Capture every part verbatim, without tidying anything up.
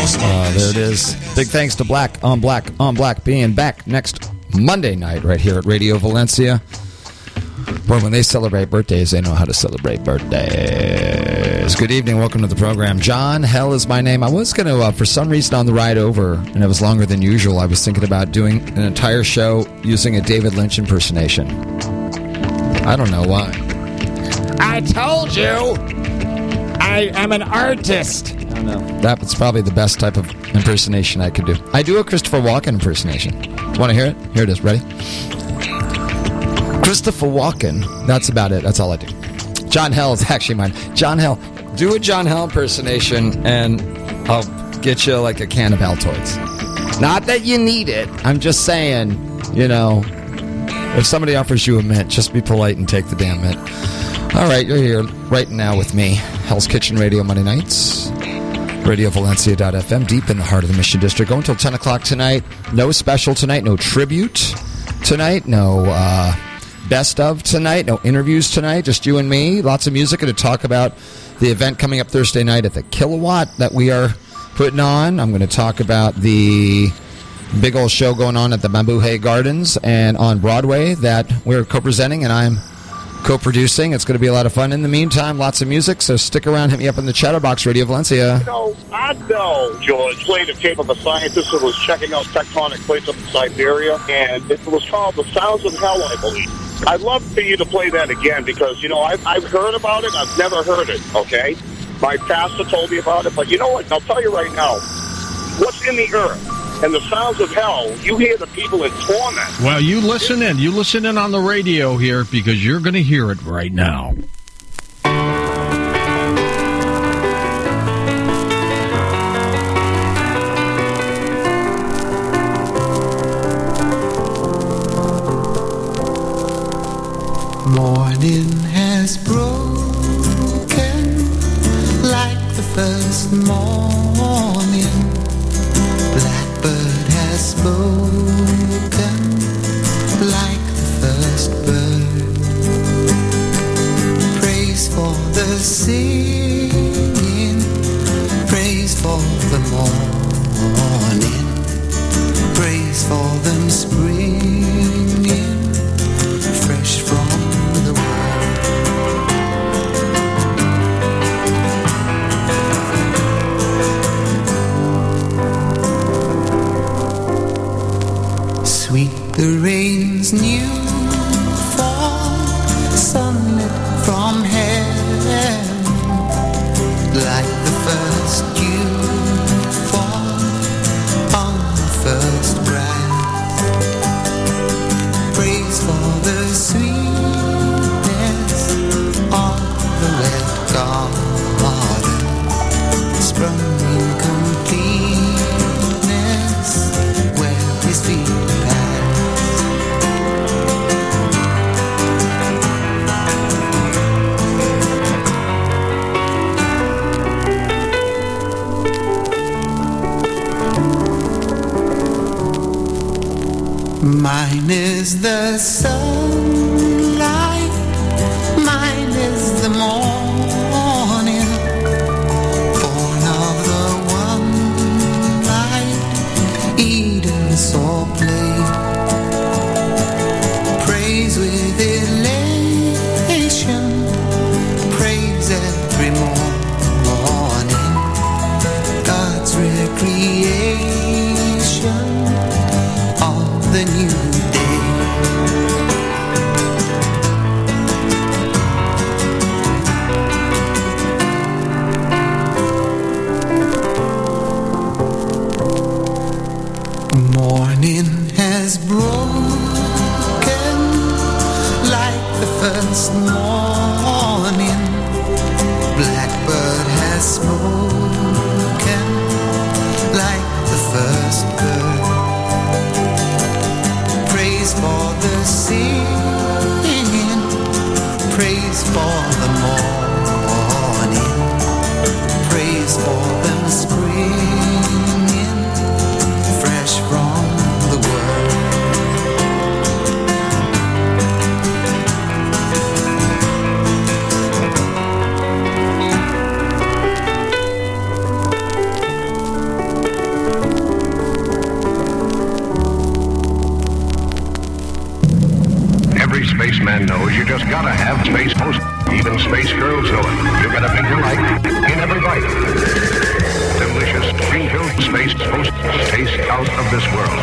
Uh, there it is. Big thanks to Black on Black on Black being back next Monday night right here at Radio Valencia. Boy, when they celebrate birthdays, they know how to celebrate birthdays. Good evening. Welcome to the program. John Hell is my name. I was going to, uh, for some reason on the ride over, and it was longer than usual, I was thinking about doing an entire show using a David Lynch impersonation. I don't know why. I told you! I am an artist! I don't know. That's probably the best type of impersonation I could do. I do a Christopher Walken impersonation. Want to hear it? Here it is. Ready? Christopher Walken. That's about it. That's all I do. John Hell is actually mine. John Hell. Do a John Hell impersonation, and I'll get you like a can of Altoids. Not that you need it. I'm just saying, you know, if somebody offers you a mint, just be polite and take the damn mint. All right, you're here right now with me. Hell's Kitchen Radio Monday nights. radio valencia dot f m, deep in the heart of the Mission District. Going until ten o'clock tonight. No special tonight. No tribute tonight. No uh, best of tonight. No interviews tonight. Just you and me. Lots of music and to talk about the event coming up Thursday night at the Kilowatt that we are putting on. I'm going to talk about the big old show going on at the Bamboo Gardens and on Broadway that we're co-presenting, and I'm co-producing. It's going to be a lot of fun. In the meantime, lots of music, so stick around. Hit me up in the Chatterbox, Radio Valencia. You know, I know, George, played a tape of a scientist who was checking out tectonic plates up in Siberia, and it was called The Sounds of Hell, I believe. I'd love for you to play that again because, you know, I've, I've heard about it. I've never heard it, okay? My pastor told me about it, but you know what? I'll tell you right now. What's in the earth? And the sounds of hell, you hear the people in torment. Well, you listen in. You listen in on the radio here because you're going to hear it right now. Morning has broken like the first morning. Blackbird has spoken like the first bird. Praise for the singing, praise for the morning, praise for them springing fresh from the world. Sweet the rain's new fall, sunlit from heaven, like the first dew fall on the first breath. Praise for the sweetness of the wet garden, sprung in completeness where his feet mine is the sunlight, mine is the morning, born of the one light Eden saw play. Praise with elation, praise every morning, God's recreation of the new day. gotta have Space Coast. Even space girls know it. You get a big delight in every bite. Delicious, cream-filled Space Coast taste out of this world.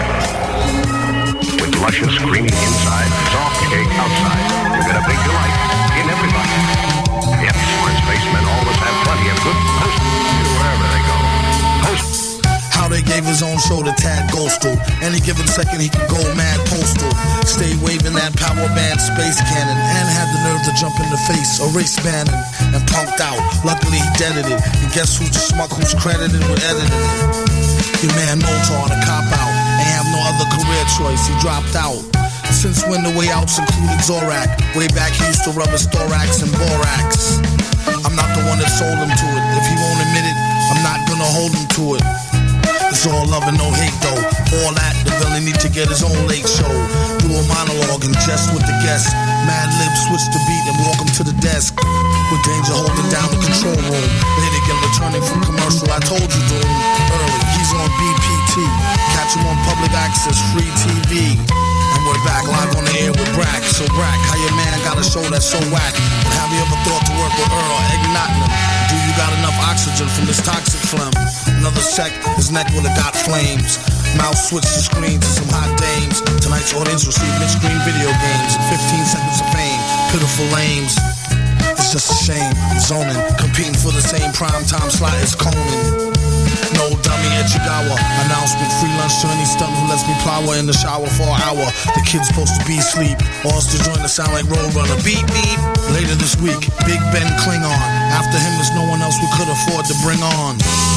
With luscious, creamy inside, soft cake outside. You get a big delight in every bite. Yep, smart spacemen always have plenty of good Post wherever they go. Post. How they gave his own show to Tad Ghostal. Any given second he could go mad postal. Stay waving that power band space cannon. And had the nerve to jump in the face of Race Bannon. And punked out. Luckily he deaded it. And guess who's the schmuck who's credited with editing it? Your man Motar on a cop out. Ain't have no other career choice. He dropped out. Since when the way outs included Zorak. Way back he used to rub his thorax and borax. I'm not the one that sold him to it. If he won't admit it, I'm not gonna hold him to it. It's all love and no hate though. For all that, the villain need to get his own late show. Do a monologue and jest with the guests. Mad Lib switch the beat and walk him to the desk. With Danger holding down the control room. Later again returning from commercial, I told you Doom. Early, he's on B P T. Catch him on public access, free T V. And we're back live on the air with Brack. So Brack, how your man got a show that's so whack? But have you ever thought to work with Earl Eggnotton? Do you got enough oxygen from this toxic phlegm? Another sec, his neck would've got flames. Mouth switched the screen to some hot dames. Tonight's audience received mid-screen video games and fifteen seconds of fame. Pitiful lames. It's just a shame. Zoning, competing for the same prime time slot as Conan. No dummy Echigawa. Announcement, free lunch to any stunt who lets me plow in the shower for an hour. The kid's supposed to be asleep. Or else to join the sound like Roadrunner. Beep, beep. Later this week, Big Ben Klingon. After him, there's no one else we could afford to bring on.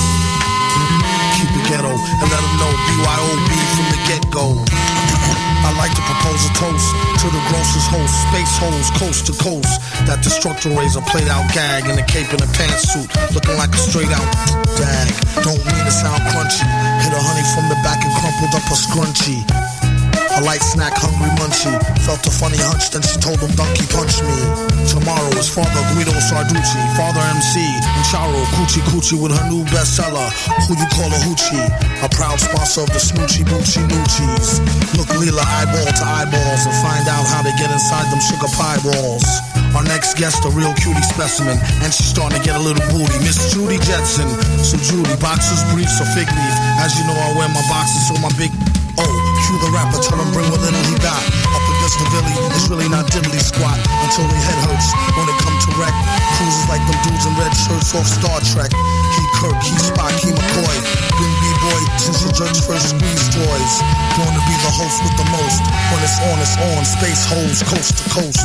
Keep it ghetto and let them know B Y O B from the get-go. I like to propose a toast to the grossest host, space holes coast to coast. That destructor razor played out gag in a cape and a pantsuit, looking like a straight out dag. Don't mean to sound crunchy. Hit a honey from the back and crumpled up a scrunchie. A light snack, hungry munchie. Felt a funny hunch, then she told him donkey punch me. Tomorrow is Father Guido Sarducci, Father M C, and Charo Coochie Coochie with her new bestseller, Who You Call a Hoochie. A proud sponsor of the Smoochie Boochie Noochies. Look Leela eyeball to eyeballs and find out how they get inside them sugar pie balls. Our next guest, a real cutie specimen, and she's starting to get a little booty. Miss Judy Jetson. So Judy, boxers, briefs, or fig leaf. As you know, I wear my boxers, so my big... Oh, cue the rapper, tell him bring what little he got. Up against the Billy, it's really not diddly squat. Until their head hurts when it come to wreck. Cruises like them dudes in red shirts off Star Trek. He Kirk, he Spock, he McCoy. Been B-boy since the jerk's first squeeze toys. Born to be the host with the most. When it's on, it's on. Space holes, coast to coast.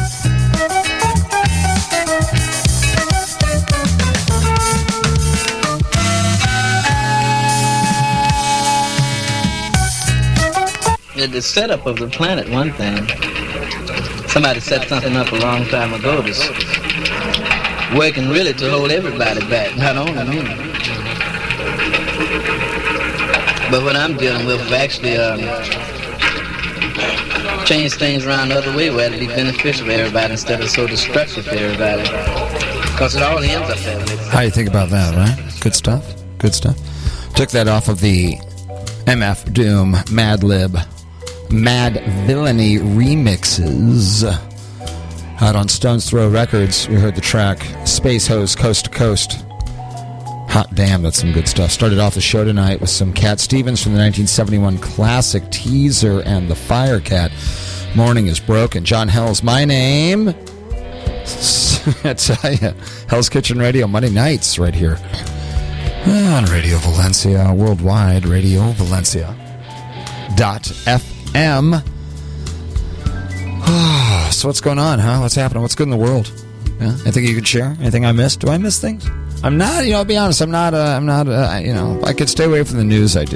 The setup of the planet, one thing. Somebody set something up a long time ago that's working really to hold everybody back, not only me. But what I'm dealing with is actually um, change things around the other way where it'll be beneficial for everybody instead of so destructive for everybody. Because it all ends up that way. How do you think about that, right? Good stuff. Good stuff. Took that off of the M F Doom Mad Lib Mad Villainy remixes. Out on Stone's Throw Records, we heard the track Space Hose Coast to Coast. Hot damn, that's some good stuff. Started off the show tonight with some Cat Stevens from the nineteen seventy-one classic Teaser and the Firecat. Morning is Broken. John Hell's my name. I tell you, Hell's Kitchen Radio, Monday nights right here on Radio Valencia, worldwide, Radio Valencia dot F M. So what's going on, huh? What's happening? What's good in the world? Yeah? Anything you could share? Anything I missed? Do I miss things? I'm not, you know, I'll be honest, I'm not, uh, I'm not, uh, you know, I could stay away from the news, I do.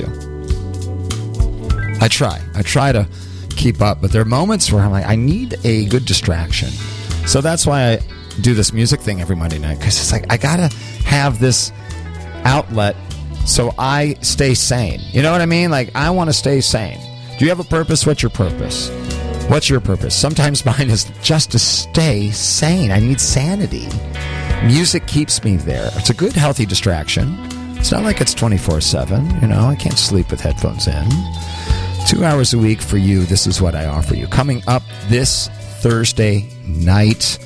I try. I try to keep up, but there are moments where I'm like, I need a good distraction. So that's why I do this music thing every Monday night, because it's like, I gotta have this outlet so I stay sane. You know what I mean? Like, I want to stay sane. Do you have a purpose? What's your purpose? What's your purpose? Sometimes mine is just to stay sane. I need sanity. Music keeps me there. It's a good, healthy distraction. It's not like it's twenty-four seven. You know, I can't sleep with headphones in. Two hours a week for you. This is what I offer you. Coming up this Thursday night.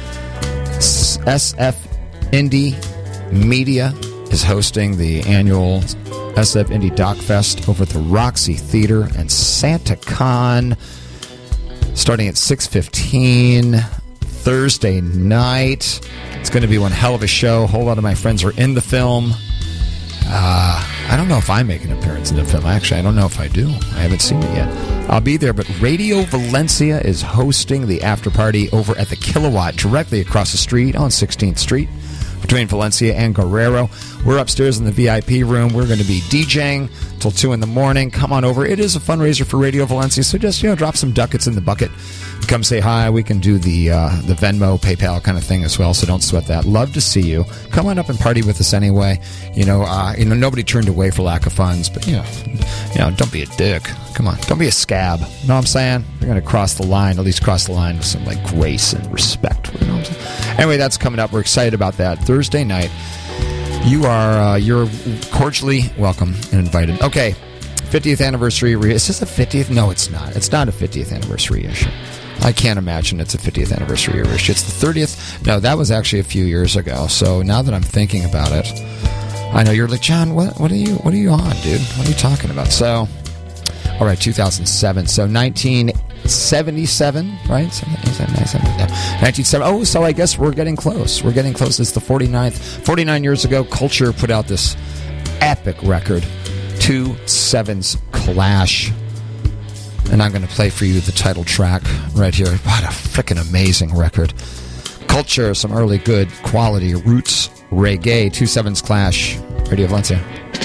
S F Indie Media is hosting the annual S F Indie Doc Fest over at the Roxy Theater and SantaCon, starting at six fifteen Thursday night. It's going to be one hell of a show. A whole lot of my friends are in the film. Uh, I don't know if I make an appearance in the film. Actually, I don't know if I do. I haven't seen it yet. I'll be there, but Radio Valencia is hosting the after party over at the Kilowatt, directly across the street on sixteenth Street, between Valencia and Guerrero. We're upstairs in the V I P room. We're going to be DJing till two in the morning. Come on over. It is a fundraiser for Radio Valencia, so just, you know, drop some ducats in the bucket. Come say hi. We can do the uh, the Venmo, PayPal kind of thing as well, so don't sweat that. Love to see you. Come on up and party with us anyway. You know, uh, you know, nobody turned away for lack of funds, but, you know, you know, don't be a dick. Come on. Don't be a scab. You know what I'm saying? You're going to cross the line, at least cross the line with some, like, grace and respect. You know what I'm saying? Anyway, that's coming up. We're excited about that. Thursday night. You are, uh, you're cordially welcome and invited. Okay. fiftieth anniversary. Re- is this a fiftieth? No, it's not. It's not a fiftieth anniversary issue. I can't imagine it's a fiftieth anniversary issue. It's the thirtieth. No, that was actually a few years ago. So now that I'm thinking about it, I know you're like, John, what, what are you, what are you on, dude? What are you talking about? So, all right, two thousand seven. So nineteen seventy-seven, right? nineteen seventy. Oh, so I guess we're getting close. We're getting close. It's the forty-ninth. forty-nine years ago, Culture put out this epic record, Two Sevens Clash. And I'm going to play for you the title track right here. What a freaking amazing record. Culture, some early good quality roots reggae. Two Sevens Clash, Radio Valencia.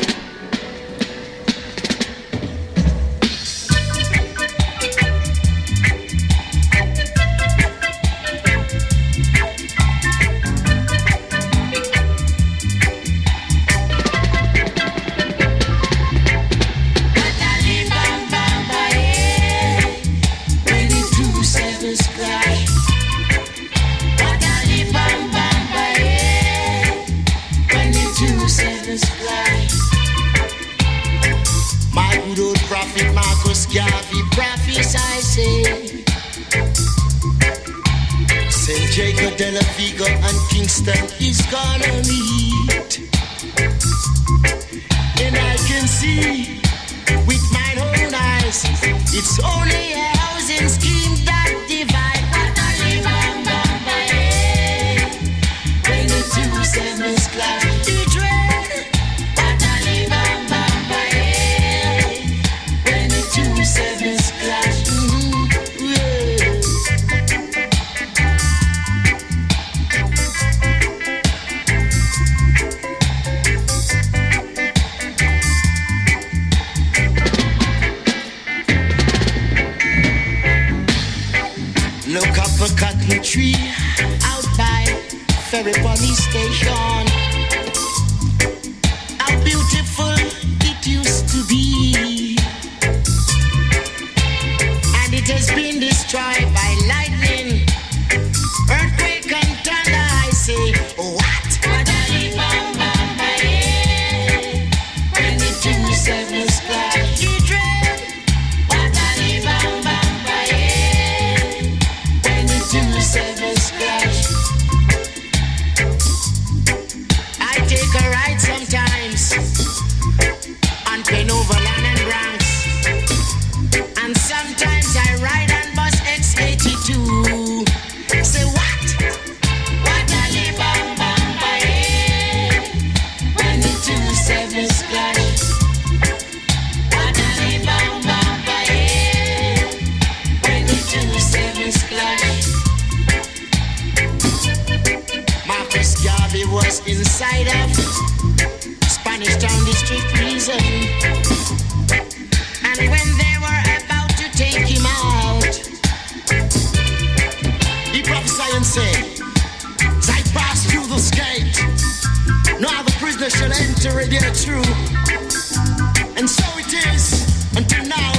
And so it is until now.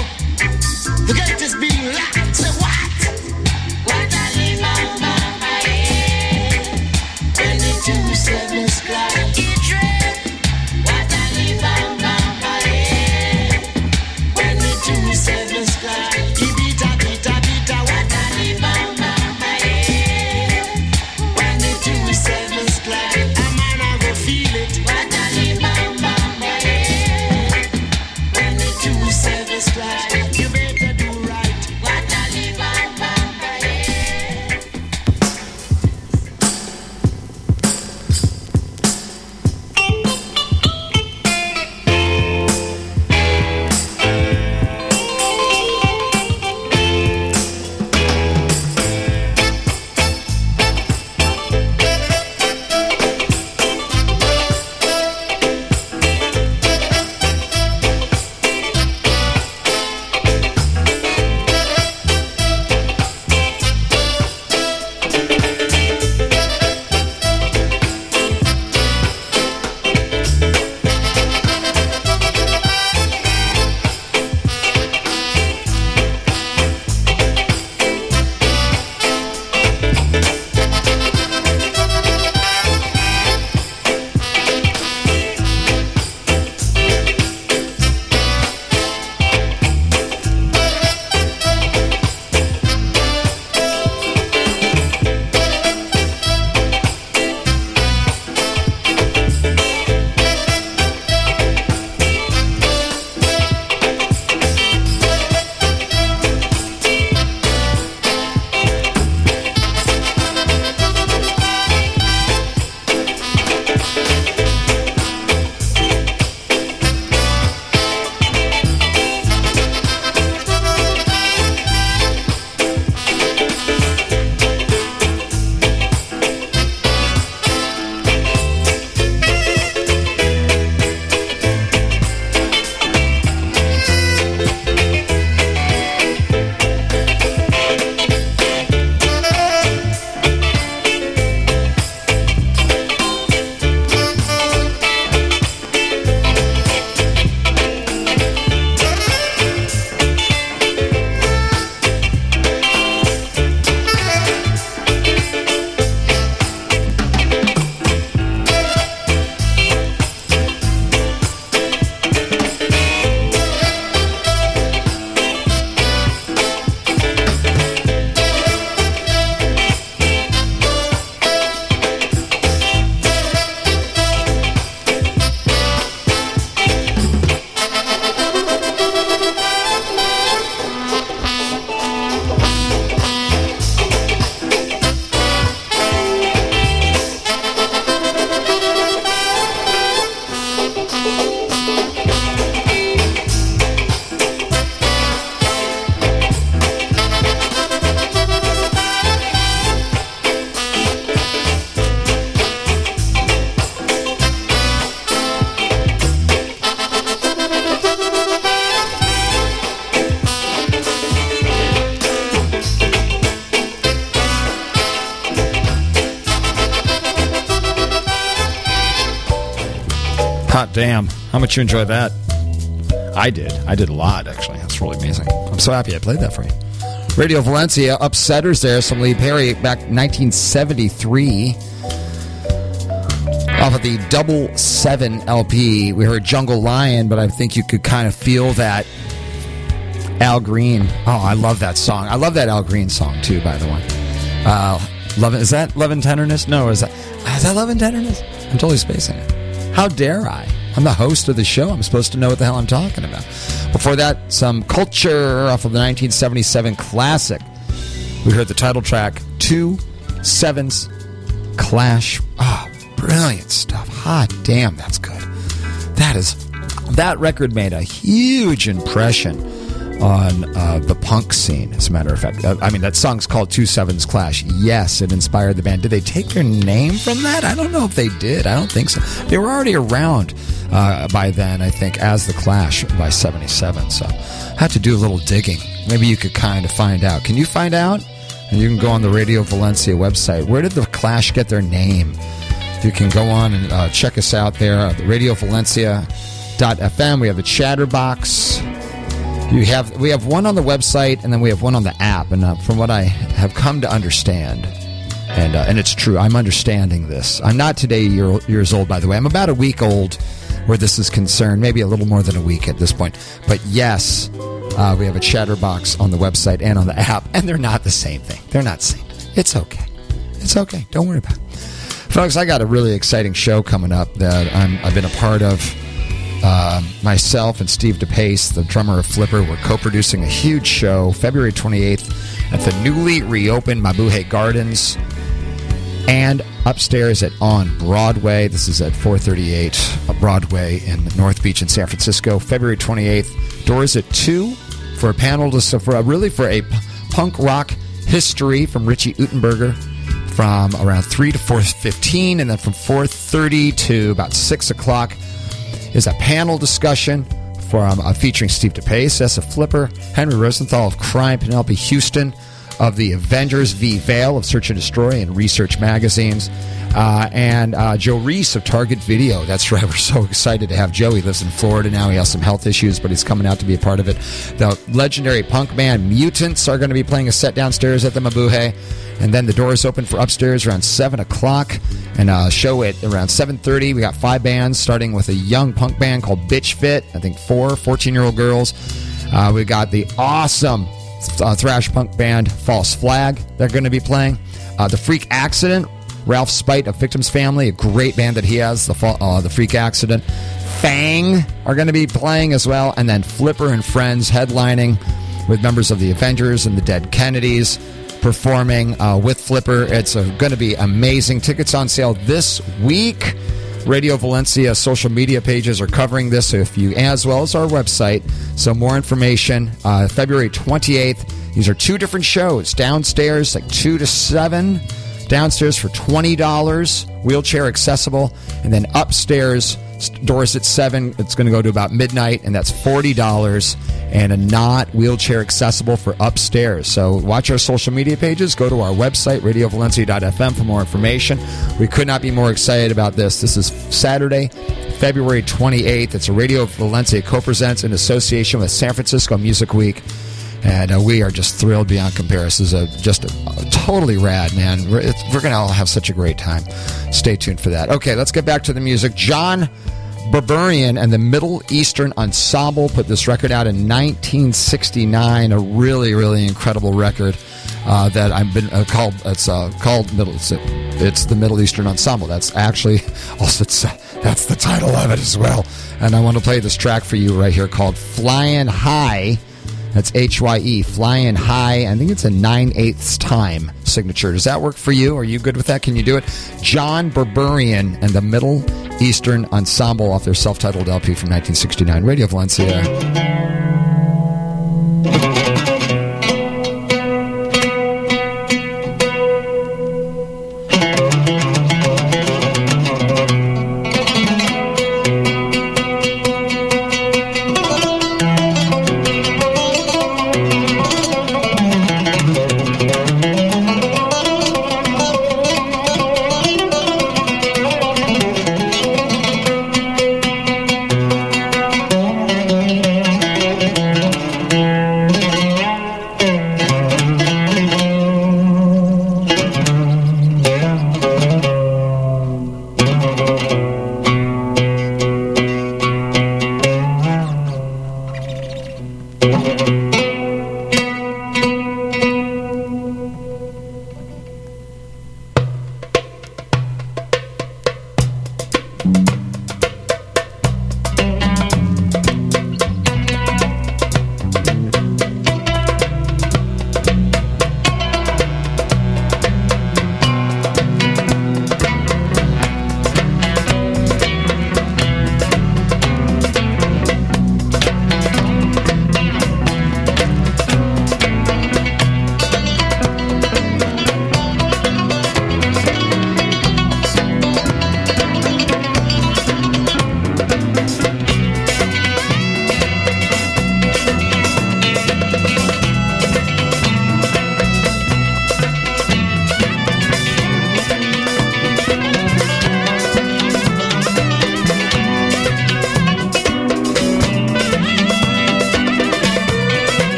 The gate is being locked. Say what? What a live on my head. twenty-two sevens clock. damn. How much you enjoy that? I did. I did a lot, actually. That's really amazing. I'm so happy I played that for you. Radio Valencia, Upsetters there. Some Lee Perry back nineteen seventy-three. Off of the Double Seven L P. We heard Jungle Lion, but I think you could kind of feel that Al Green. Oh, I love that song. I love that Al Green song, too, by the way. Uh, love, is that Love and Tenderness? No, is that, is that Love and Tenderness? I'm totally spacing it. How dare I? I'm the host of the show. I'm supposed to know what the hell I'm talking about. Before that, some Culture off of the nineteen seventy-seven classic. We heard the title track, Two Sevens Clash. Oh, brilliant stuff. Hot damn, that's good. That is, that record made a huge impression on uh, the punk scene, as a matter of fact. Uh, I mean, that song's called Two Sevens Clash. Yes, it inspired the band. Did they take their name from that? I don't know if they did. I don't think so. They were already around uh, by then, I think, as the Clash by seventy-seven. So I had to do a little digging. Maybe you could kind of find out. Can you find out? And you can go on the Radio Valencia website. Where did the Clash get their name? You can go on and uh, check us out there at the radio valencia dot f m. We have the Chatterbox. You have we have one on the website, and then we have one on the app. And uh, from what I have come to understand, and uh, and it's true, I'm understanding this. I'm not today year, years old, by the way. I'm about a week old where this is concerned, maybe a little more than a week at this point. But yes, uh, we have a Chatterbox on the website and on the app, and they're not the same thing. They're not the same. It's okay. It's okay. Don't worry about it. Folks, I got a really exciting show coming up that I'm, I've been a part of. Uh, myself and Steve DePace, the drummer of Flipper, we're co-producing a huge show February twenty-eighth at the newly reopened Mabuhay Gardens and upstairs at On Broadway. This is at four thirty-eight Broadway in North Beach in San Francisco. February twenty-eighth. Doors at two for a panel to so for a, really for a punk rock history from Richie Utenberger. From around three to four fifteen, and then from four thirty to about six o'clock is a panel discussion from uh, featuring Steve DePace, S of Flipper, Henry Rosenthal of Crime, Penelope Houston of the Avengers, V. Vale of Search and Destroy and Research magazines, uh, and uh, Joe Reese of Target Video. That's right. We're so excited to have Joe. He lives in Florida now. He has some health issues, but he's coming out to be a part of it. The legendary punk band Mutants are going to be playing a set downstairs at the Mabuhay. And then the doors open for upstairs around seven o'clock. And a show at around seven thirty. We got five bands, starting with a young punk band called Bitch Fit. I think four fourteen-year-old girls. Uh, we got the awesome uh, thrash punk band False Flag. They're going to be playing. Uh, the Freak Accident. Ralph Spite of Victims Family, a great band that he has, the, uh, the Freak Accident. Fang are going to be playing as well. And then Flipper and Friends headlining with members of the Avengers and the Dead Kennedys. Performing uh, with Flipper. It's uh, going to be amazing. Tickets on sale this week. Radio Valencia social media pages are covering this, so if you, as well as our website. So more information. Uh, February twenty-eighth. These are two different shows. Downstairs, like two to seven. Downstairs for twenty dollars, wheelchair accessible, and then upstairs, doors at seven. It's going to go to about midnight, and that's forty dollars. And a not wheelchair accessible for upstairs. So watch our social media pages. Go to our website, radio valencia dot f m, for more information. We could not be more excited about this. This is Saturday, February twenty-eighth. It's a Radio Valencia co-presents in association with San Francisco Music Week. And uh, we are just thrilled beyond comparison. This is a, just a, a totally rad, man. We're, we're going to all have such a great time. Stay tuned for that. Okay, let's get back to the music. John Berberian and the Middle Eastern Ensemble put this record out in nineteen sixty-nine. A really, really incredible record uh, that I've been uh, called. It's uh, called Middle. It's, it's the Middle Eastern Ensemble. That's actually also it's, uh, that's the title of it as well. And I want to play this track for you right here called "Flying High." That's H Y E, Flying High. I think it's a nine-eighths time signature. Does that work for you? Are you good with that? Can you do it? John Berberian and the Middle Eastern Ensemble off their self-titled L P from nineteen sixty-nine. Radio Valencia.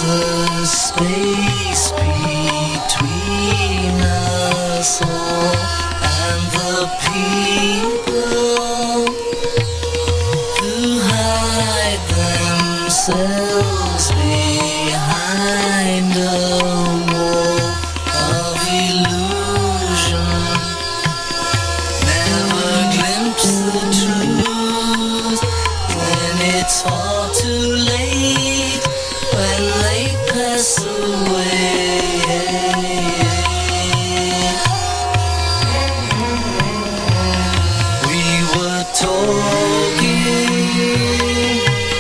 the space between us all and the people who hide themselves behind a wall of illusion, never glimpse the truth when it's far too late, when they pass away. We were talking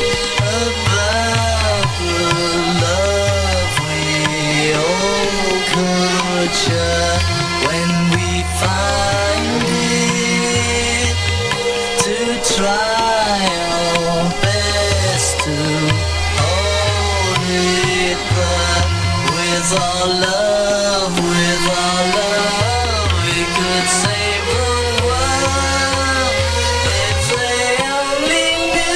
about the love we all could share when we find it, to try our best to hold it back. With our love, with our love, we could save the world if they only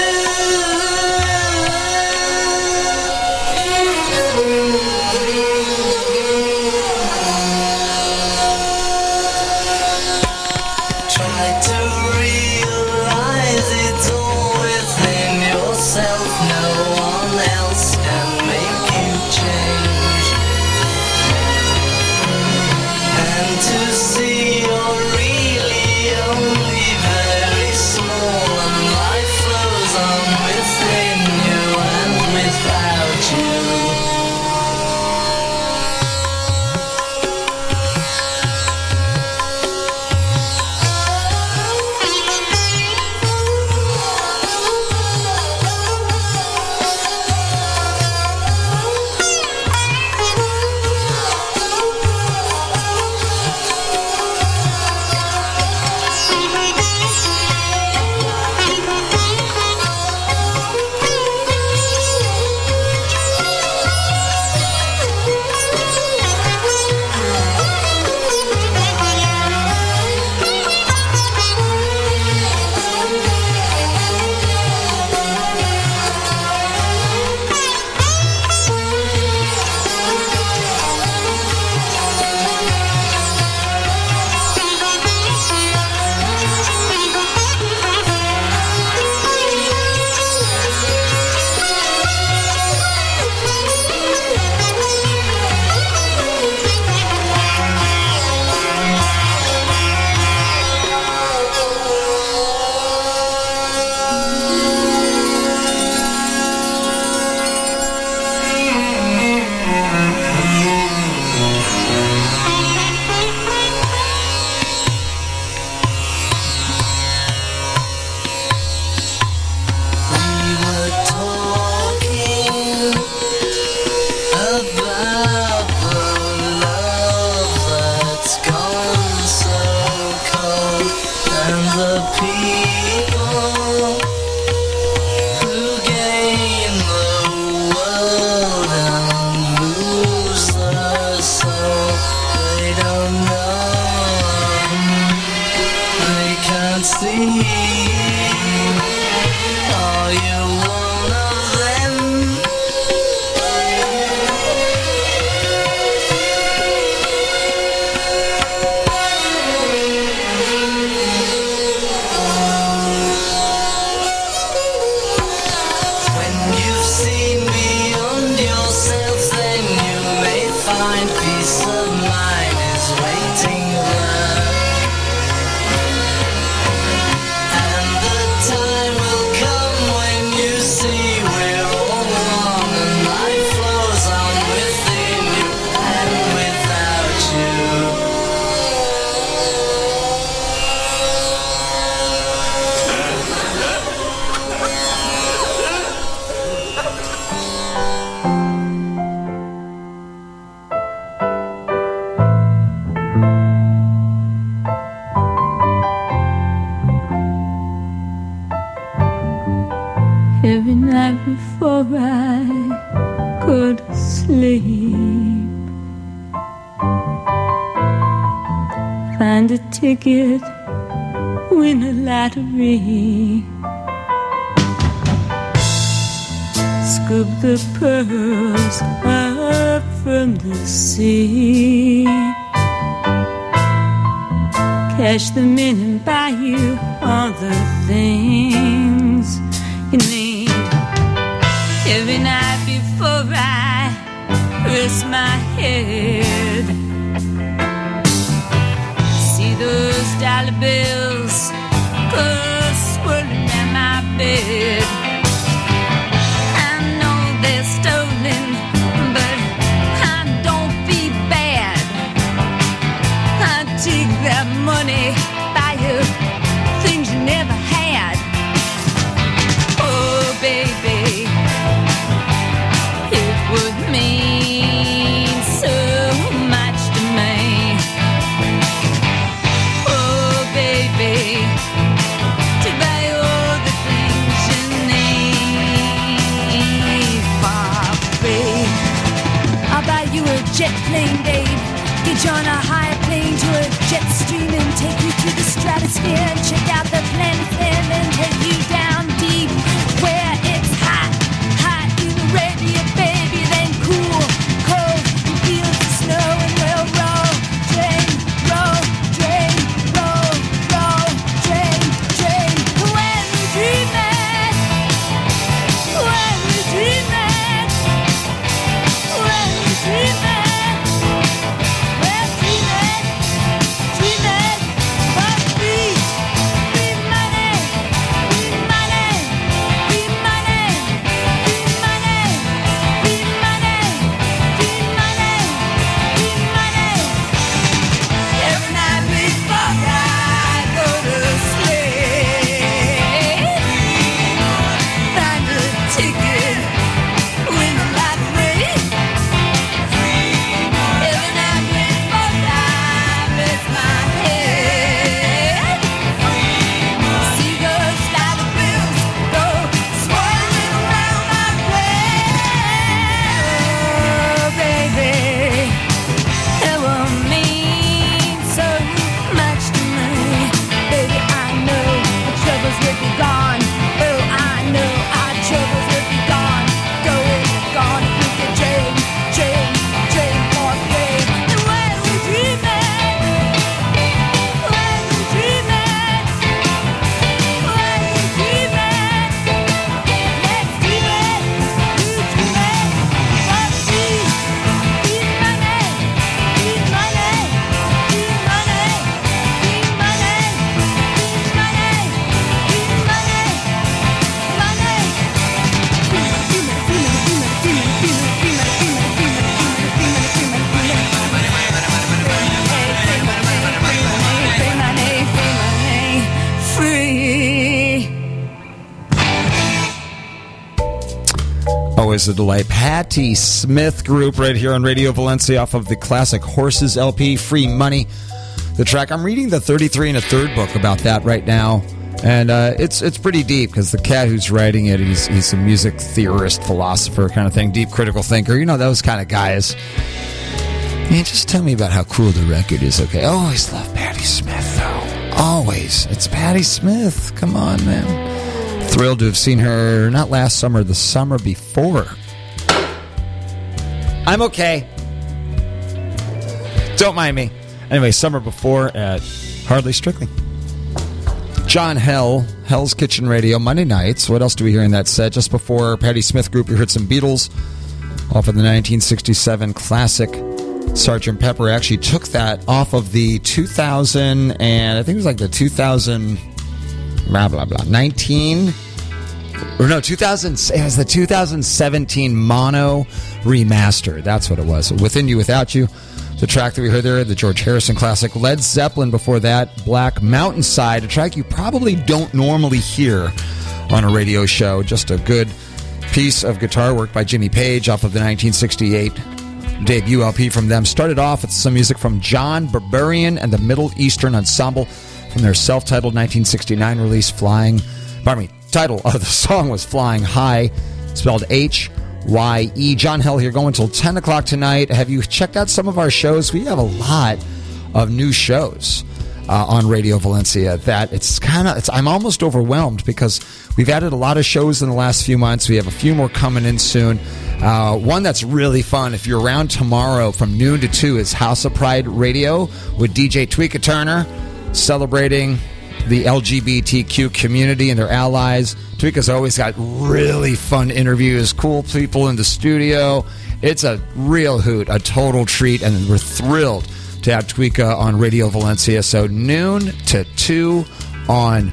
try to realize it's all within yourself. No one else can make you change. And to see you're really only very small, and life flows on within you and without you. We were talking about the love that's gone so cold, and the people who gain the world and lose their soul. They don't know, they can't see. Are you one of them? When you've seen beyond yourself, then you may find peace of mind is waiting there. And the time will come when you see we're all one, and life flows on within you and without you. Every night before I could sleep, find a ticket, win a lottery, scoop the pearls up from the sea, cash them in and buy you all the things you need. Every night before I rest my head, see those dollar bills go swirling in my bed. I know they're stolen, but I don't be bad. I take that money, buy you things you never had. Oh, baby, it would mean so much to me. Oh, baby, to buy all the things you need for free. I'll buy you a jet plane, babe. Get you on a high plane to a jet stream and take you to the stratosphere and check out the planet and then take you down deep where it's hot, hot in Arabia, baby, then cool, cold, and fields of snow and we'll roll, drain, roll, drain, roll, roll, drain, drain. When we dream it, when we dream it, when we dream it. Always a delight. Patti Smith Group right here on Radio Valencia off of the classic Horses L P, Free Money. The track, I'm reading the thirty-three and a third book about that right now, and uh, it's it's pretty deep because the cat who's writing it, he's, he's a music theorist, philosopher kind of thing, deep critical thinker, you know, those kind of guys. Man, just tell me about how cool the record is, okay? I always love Patti Smith, though. Always. It's Patti Smith. Come on, man. Thrilled to have seen her, not last summer, the summer before. I'm okay. Don't mind me. Anyway, summer before at Hardly Strictly. John Hell, Hell's Kitchen Radio, Monday nights. What else do we hear in that set? Just before Patti Smith Group, we heard some Beatles off of the nineteen sixty-seven classic Sergeant Pepper. Actually took that off of the two thousand, and I think it was like the two thousand... blah, blah, blah. nineteen, or no, two thousand, it was the two thousand seventeen mono remaster. That's what it was. Within You, Without You. The track that we heard there, the George Harrison classic. Led Zeppelin before that. Black Mountainside, a track you probably don't normally hear on a radio show. Just a good piece of guitar work by Jimmy Page off of the nineteen sixty-eight debut L P from them. Started off with some music from John Berberian and the Middle Eastern Ensemble from their self-titled nineteen sixty-nine release, Flying, pardon me, title of the song was Flying High, spelled H Y E. John Hell here, going until ten o'clock tonight. Have you checked out some of our shows? We have a lot of new shows. uh, on Radio Valencia. That it's kind of, it's, I'm almost overwhelmed because we've added a lot of shows in the last few months. We have a few more coming in soon. Uh, one that's really fun, if you're around tomorrow from noon to two, is House of Pride Radio with D J Tweeka Turner, celebrating the L G B T Q community and their allies. Tweeka's always got really fun interviews, cool people in the studio. It's a real hoot, a total treat, and we're thrilled to have Tweeka on Radio Valencia. So noon to two on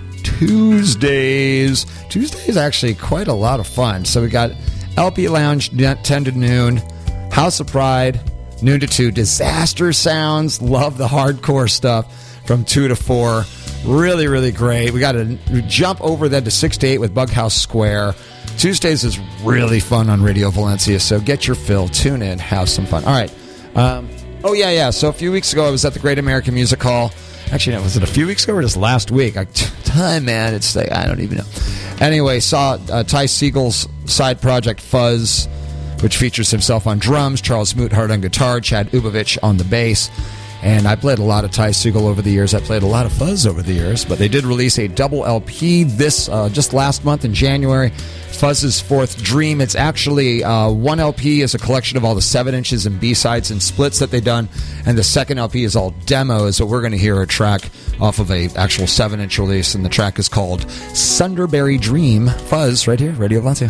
Tuesdays. Tuesday is actually quite a lot of fun. So we got L P Lounge ten to noon, House of Pride noon to two, Disaster Sounds, love the hardcore stuff from two to four. Really, really great. We got to jump over then to six to eight with Bughouse Square. Tuesdays is really fun on Radio Valencia, so get your fill, tune in, have some fun. All right. Um, oh, yeah, yeah. So a few weeks ago, I was at the Great American Music Hall. Actually, no, was it a few weeks ago or just last week? I, time, man, it's like, I don't even know. Anyway, saw uh, Ty Siegel's side project, Fuzz, which features himself on drums, Charles Moothart on guitar, Chad Ubovich on the bass. And I played a lot of Ty Siegel over the years. I played a lot of Fuzz over the years. But they did release a double L P this uh, just last month in January. Fuzz's Fourth Dream. It's actually uh, one L P is a collection of all the seven inches and B-sides and splits that they've done. And the second L P is all demos. So we're going to hear a track off of a actual seven inch release. And the track is called Sunderberry Dream. Fuzz, right here, Radio Valencia.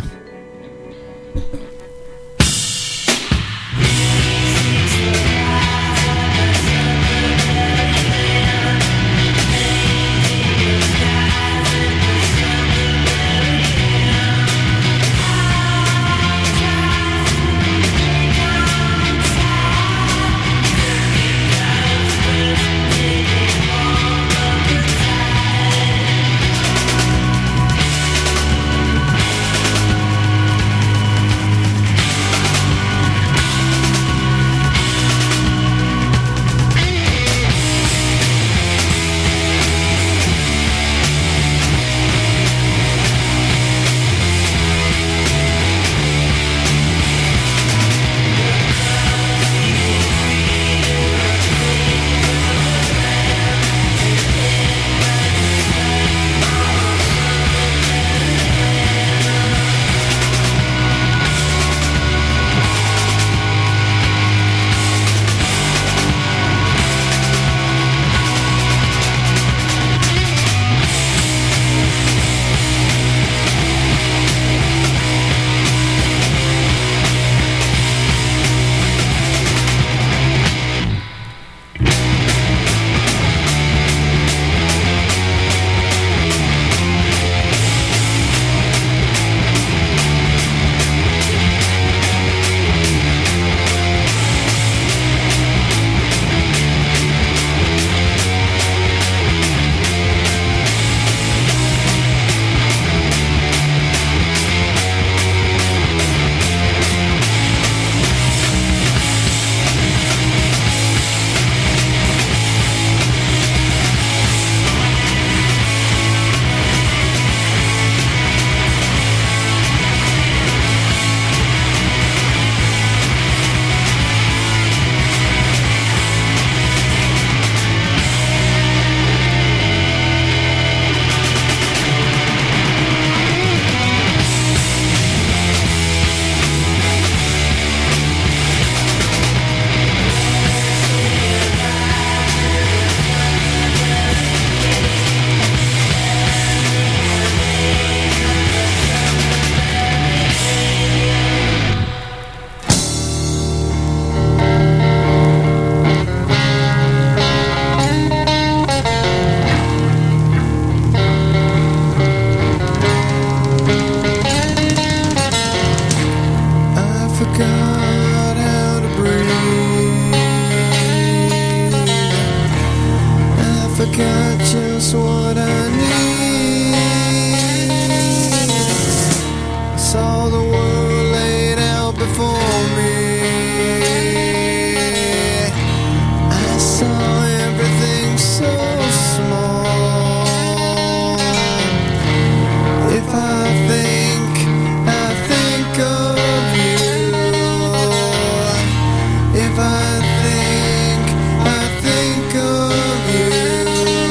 If I think, I think of you.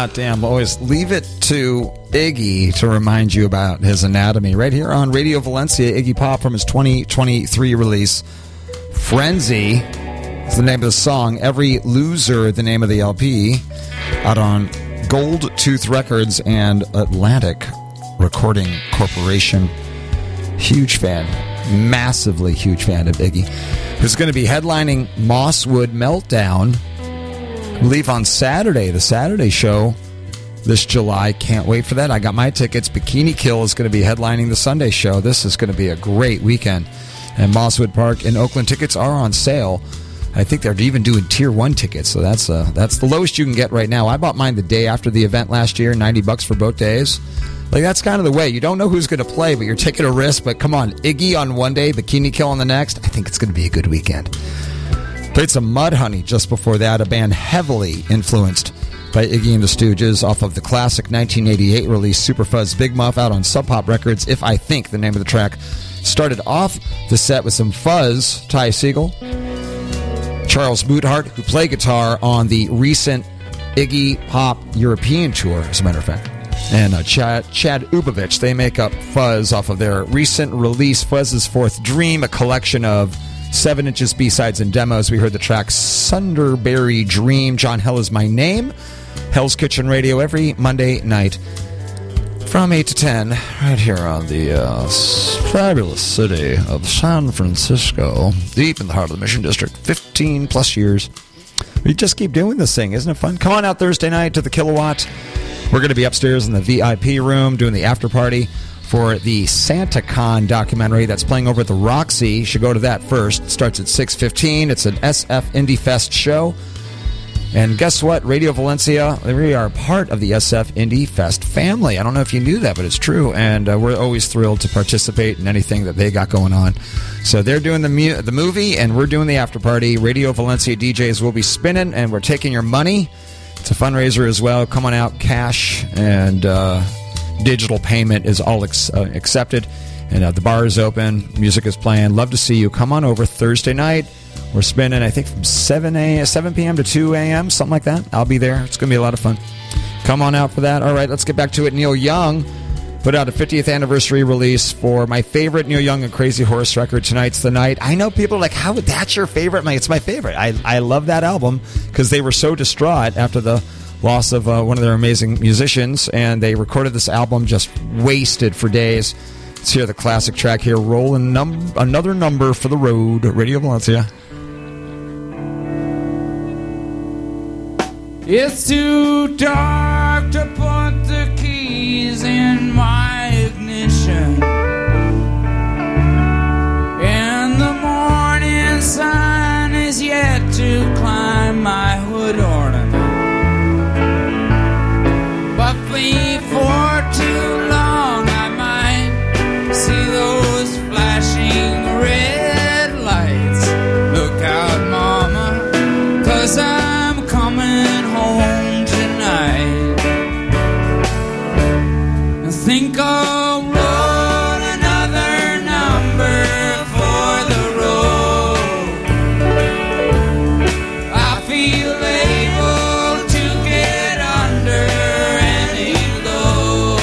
hot damn. Always leave it to Iggy to remind you about his anatomy. Right here on Radio Valencia, Iggy Pop from his twenty twenty-three release, Frenzy is the name of the song. Every Loser, the name of the L P, out on Gold Tooth Records and Atlantic Recording Corporation. Huge fan, massively huge fan of Iggy, who's going to be headlining Mosswood Meltdown, I believe on Saturday, the Saturday show this July. Can't wait for that. I got my tickets. Bikini Kill is going to be headlining the Sunday show. This is going to be a great weekend. And Mosswood Park in Oakland, tickets are on sale. I think they're even doing tier one tickets, so that's uh, that's the lowest you can get right now. I bought mine the day after the event last year, ninety bucks for both days. Like, that's kind of the way. You don't know who's going to play, but you're taking a risk. But come on, Iggy on one day, Bikini Kill on the next. I think it's going to be a good weekend. Played some Mudhoney just before that, a band heavily influenced by Iggy and the Stooges off of the classic nineteen eighty-eight release Super Fuzz Big Muff out on Sub Pop Records. If I Think, the name of the track. Started off the set with some fuzz. Ty Segall, Charles Boothart, who played guitar on the recent Iggy Pop European tour, as a matter of fact, and uh, Chad, Chad Ubovich. They make up Fuzz off of their recent release, Fuzz's Fourth Dream, a collection of seven inches B-sides and demos. We heard the track Sunderberry Dream. John Hell is my name. Hell's Kitchen Radio every Monday night from eight to ten, right here on the uh, fabulous city of San Francisco, deep in the heart of the Mission District, fifteen plus years. We just keep doing this thing. Isn't it fun? Come on out Thursday night to the Kilowatt. We're going to be upstairs in the V I P room doing the after party for the SantaCon documentary that's playing over at the Roxy. You should go to that first. It starts at six fifteen. It's an S F Indie Fest show. And guess what? Radio Valencia, we are part of the S F Indie Fest family. I don't know if you knew that, but it's true. And uh, we're always thrilled to participate in anything that they got going on. So they're doing the mu- the movie, and we're doing the after party. Radio Valencia D Js will be spinning, and we're taking your money. It's a fundraiser as well. Come on out. Cash and uh, digital payment is all ex- uh, accepted. And uh, the bar is open. Music is playing. Love to see you. Come on over Thursday night. We're spinning, I think, from seven p.m. to two a.m., something like that. I'll be there. It's going to be a lot of fun. Come on out for that. All right, let's get back to it. Neil Young put out a fiftieth anniversary release for my favorite Neil Young and Crazy Horse record, Tonight's the Night. I know people are like, how that's your favorite? It's my favorite. I, I love that album because they were so distraught after the loss of uh, one of their amazing musicians, and they recorded this album just wasted for days. Let's hear the classic track here, Rolling num- Another Number for the Road, Radio Valencia. It's too dark to put the keys in my ignition, and the morning sun is yet to climb my hood ornament. But before too long I might see those flashing red lights. Look out, mama, 'cause I'm coming home tonight. Think I'll roll another number for the road. I feel able to get under any load.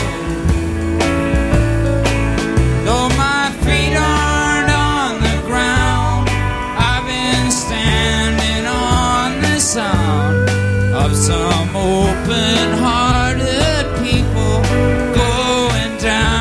Though my feet aren't on the ground, I've been standing on the sound of some open-hearted people going down.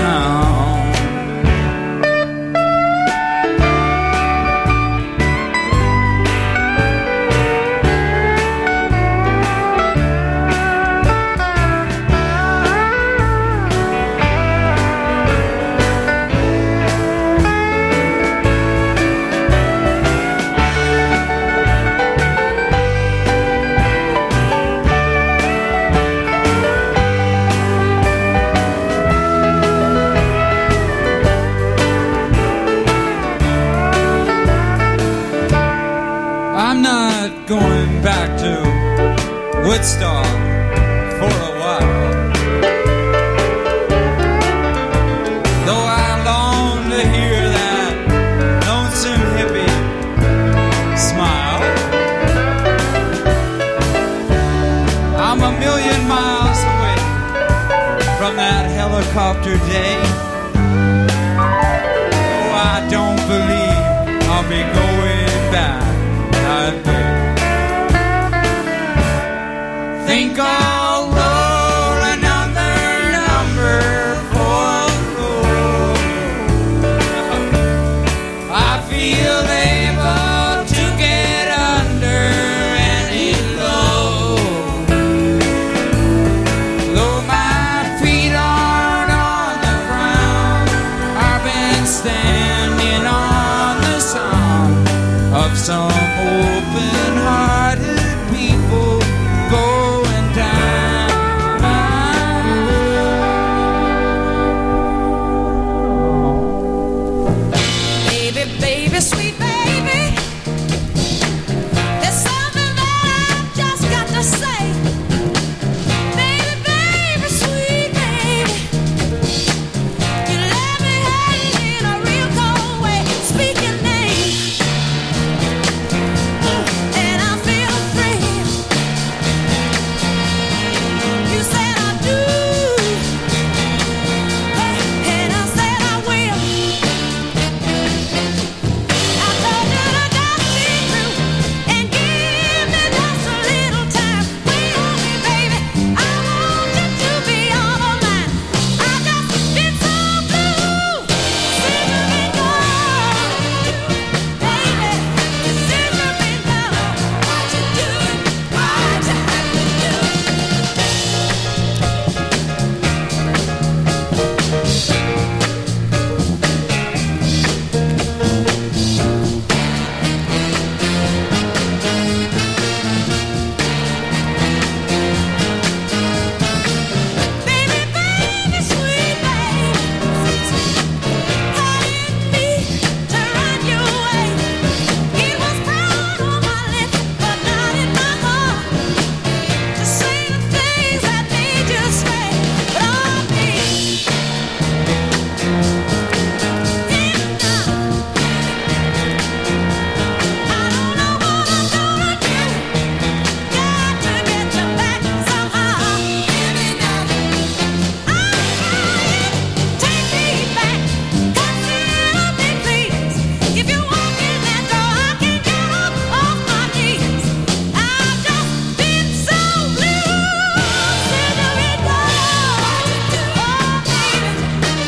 I'm not going back to Woodstock for a while, though I long to hear that lonesome hippie smile. I'm a million miles helicopter day. Oh, I don't believe I'll be going back that way. Think I'll